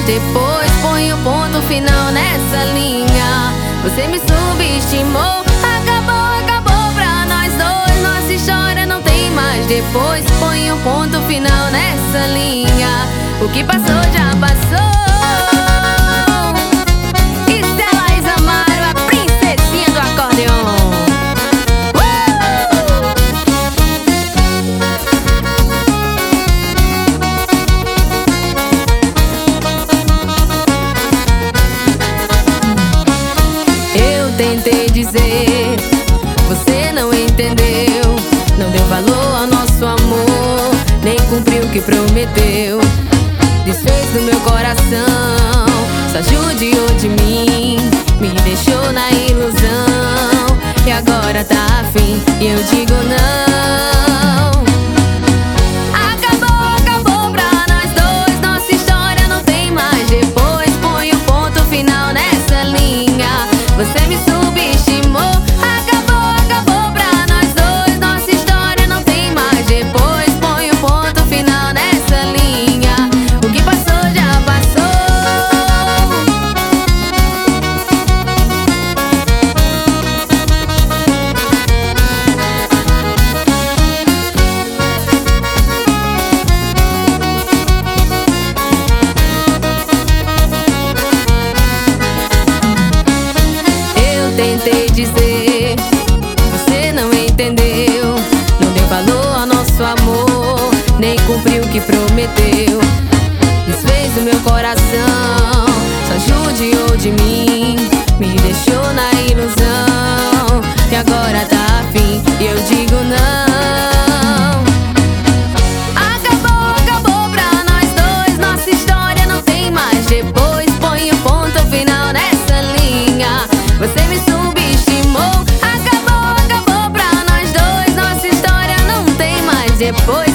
depois põe o ponto final nessa linha. Você me subestimou, acabou pra nós dois. Nossa história não tem mais depois, põe o ponto final nessa linha. O que passou já passou. Isso é Laís Amaro, a princesinha do acordeon. Tentei dizer, você não entendeu. Não deu valor ao nosso amor, nem cumpriu o que prometeu. Desfez do meu coração, só judiou de mim, me deixou na ilusão. E agora tá afim e eu digo não. Acabou pra nós dois. Nossa história não tem mais depois, põe o ponto final nessa linha. Você me subestimou, acabou pra nós dois. Nossa história não tem mais depois, põe o ponto final nessa linha. O que passou já passou. Tentei dizer, você não entendeu. Não deu valor ao nosso amor, nem cumpriu o que prometeu. Desfez do meu coração, só judiou de mim, me deixou na ilusão. E agora tá afim e eu digo não. Acabou pra nós dois. Nossa história não tem mais depois, põe o ponto final nessa linha. Você me subestimou, acabou pra nós dois. Nossa história não tem mais depois.